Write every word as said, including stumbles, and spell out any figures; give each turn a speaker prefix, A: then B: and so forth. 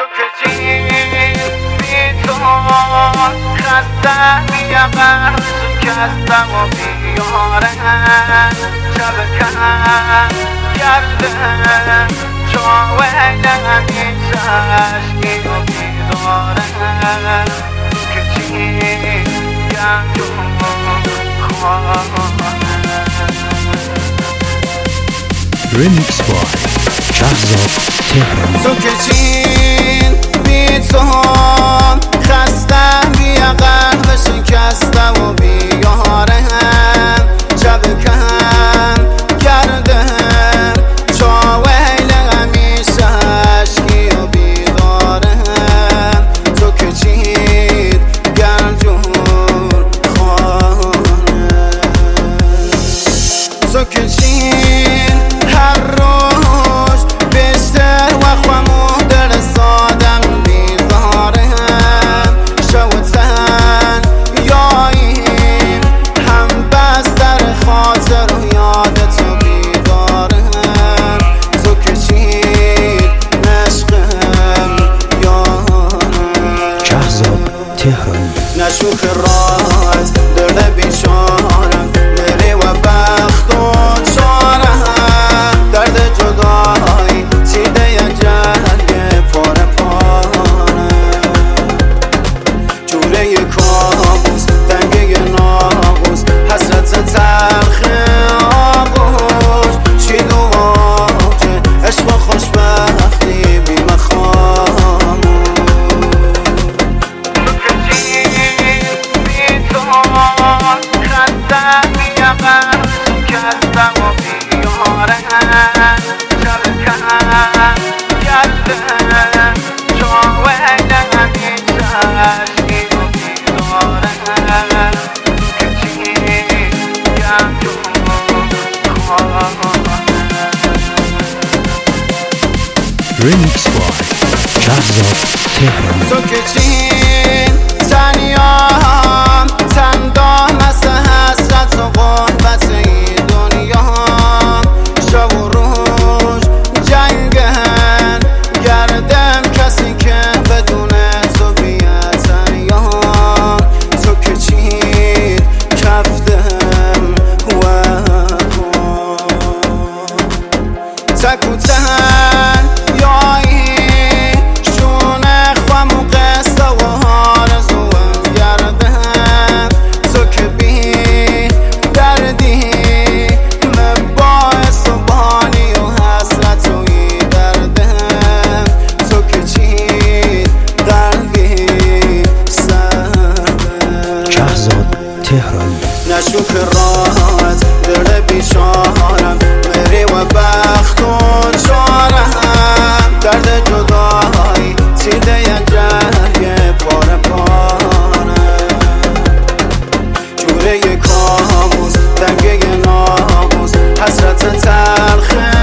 A: که چین بیتون خسته بیقر شکستم و بیارن شب کن گرده چاوه نمیشه عشقی و بیدارن که چین گندون خواهن
B: Remix by شهزاد تهرانی.
A: تو که چین بی تو هم خسته بیا قلب شکسته و بیاره هم شب کن کرده هم چاویل همیشه عشقی و بیداره هم تو که چین گرجور خانه تو که چین هر روز بیشتر و خمو در سادم بیزاره هم شوتن یاییم هم بستر خاطر و یاد تو بیداره هم تو که چین نشقم یارم
B: شهزاد تهرانی.
A: نشوخ راز دل بیچارم دلی و بخت و چارم درد جدایی چیده ی جنگ پاره پاره جوره ی کابوس دنگه ی ناقوس حسرت تلخ آغوش شید و واجه عشق و خوشبختی بی مخاموش خسته بیقر شکستم و بیاره شب کن گرده چاوه نمیشه عشقی و بیداره که چین گندون خواهن
B: Remix by شهزاد تهرانی.
A: تو که چین تنیام تندام از حسرت و غربت این دنیا شب و روز جنگن گردم کسی که بدون تو بیاد تنیام تو که چین کفتم و تک و تن یایی شونه خم و قصه و آرزوم گردم تو که بی دردی مباعث و بانی و حسرت و ای دردم تو که چین قلبی سردم
B: شهزاد تهرانی.
A: نشوک راحت دل بیچارم مری و بخت و چارم درد جدایی چیده ی جنگ پاره پاره جوره ی کابوس دنگه ی ناقوس حسرت تلخ